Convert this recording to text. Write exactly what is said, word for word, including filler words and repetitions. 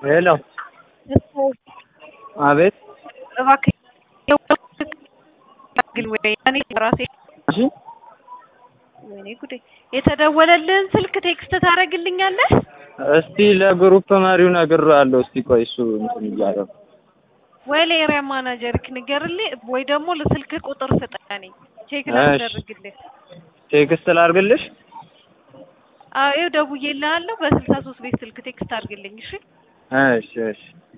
ሄሎ አቤት እባክህ ግን ወይ እኔ ራሴ እሺ ወይኔ ጉዴ የተደወለልህን ስልክ ቴክስት ታደርግልኛለህ? እስቲ ለግሩፕ መሪው ነግሬዋለሁ። እስቲ ቆይ እሱ እንትን እያለ ወይ ለኤሪያ ማናጀርክ ንገርልኝ ወይ ደግሞ ለስልክ ቁጥር ስጠኝ ቼክ ላድርግልህ። ቴክስት ላድርግልሽ? አዎ ደውዬልሃለሁ በስልሳ ሶስት ቤት ስልክ ቴክስት አድርግልኝ። እሺ እሺ እሺ